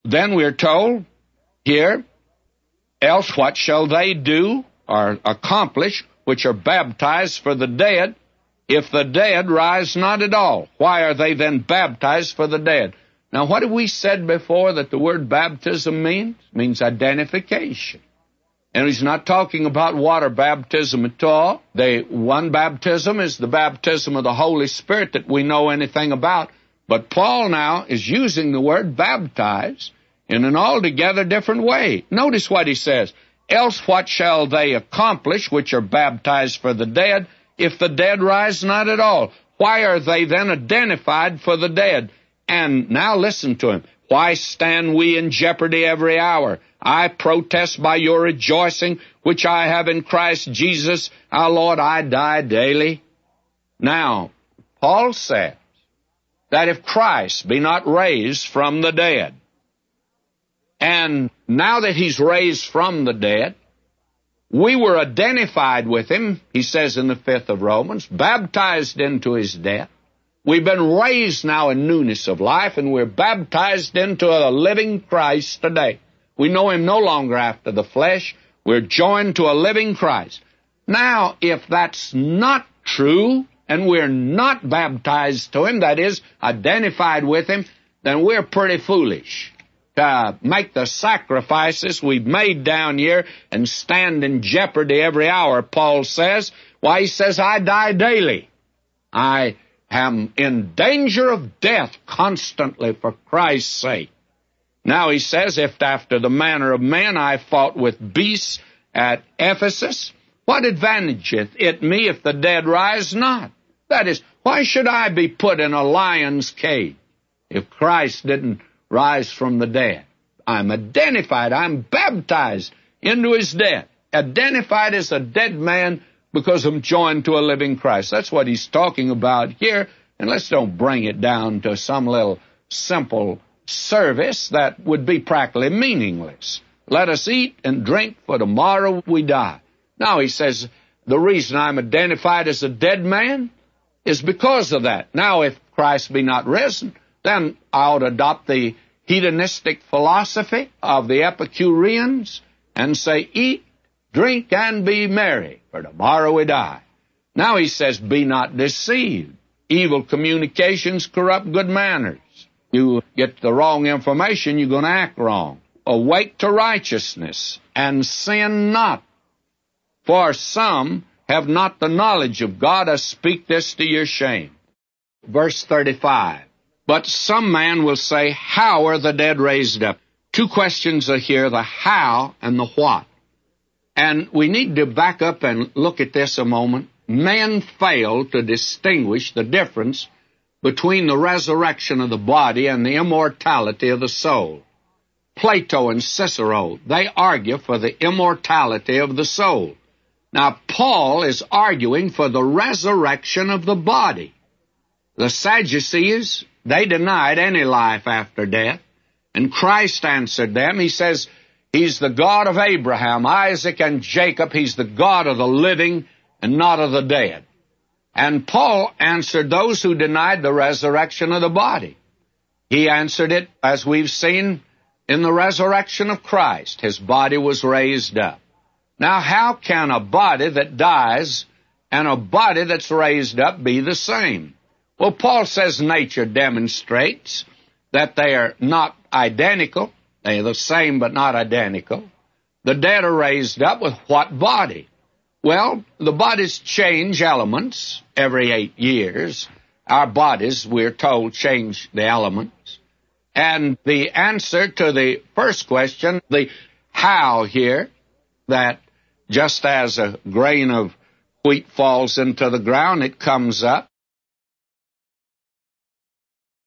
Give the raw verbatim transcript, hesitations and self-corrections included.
then we're told here, else what shall they do or accomplish which are baptized for the dead, if the dead rise not at all? Why are they then baptized for the dead? Now, what have we said before that the word baptism means? It means identification. And he's not talking about water baptism at all. The one baptism is the baptism of the Holy Spirit that we know anything about. But Paul now is using the word baptize in an altogether different way. Notice what he says. Else what shall they accomplish which are baptized for the dead, if the dead rise not at all? Why are they then identified for the dead? And now listen to him. Why stand we in jeopardy every hour? I protest by your rejoicing, which I have in Christ Jesus, our Lord, I die daily. Now, Paul says that if Christ be not raised from the dead, and now that he's raised from the dead, we were identified with him, he says in the fifth of Romans, baptized into his death. We've been raised now in newness of life, and we're baptized into a living Christ today. We know him no longer after the flesh. We're joined to a living Christ. Now, if that's not true, and we're not baptized to him, that is, identified with him, then we're pretty foolish to make the sacrifices we've made down here and stand in jeopardy every hour, Paul says. Why, he says, I die daily. I am in danger of death constantly for Christ's sake. Now he says, if after the manner of men I fought with beasts at Ephesus, what advantageth it me if the dead rise not? That is, why should I be put in a lion's cage if Christ didn't rise from the dead? I'm identified, I'm baptized into his death, identified as a dead man because I'm joined to a living Christ. That's what he's talking about here. And let's don't bring it down to some little simple service that would be practically meaningless. Let us eat and drink, for tomorrow we die. Now, he says, the reason I'm identified as a dead man is because of that. Now, if Christ be not risen, then I ought to adopt the hedonistic philosophy of the Epicureans and say, eat, drink, and be merry, for tomorrow we die. Now he says, be not deceived. Evil communications corrupt good manners. You get the wrong information, you're going to act wrong. Awake to righteousness, and sin not. For some have not the knowledge of God. I speak this to your shame. Verse thirty-five. But some man will say, how are the dead raised up? Two questions are here, the how and the what. And we need to back up and look at this a moment. Men fail to distinguish the difference between the resurrection of the body and the immortality of the soul. Plato and Cicero, they argue for the immortality of the soul. Now, Paul is arguing for the resurrection of the body. The Sadducees, they denied any life after death, and Christ answered them. He says, he's the God of Abraham, Isaac, and Jacob. He's the God of the living and not of the dead. And Paul answered those who denied the resurrection of the body. He answered it, as we've seen, in the resurrection of Christ. His body was raised up. Now, how can a body that dies and a body that's raised up be the same? Well, Paul says nature demonstrates that they are not identical. They are the same but not identical. The dead are raised up with what body? Well, the bodies change elements every eight years. Our bodies, we're told, change the elements. And the answer to the first question, the how here, that just as a grain of wheat falls into the ground, it comes up.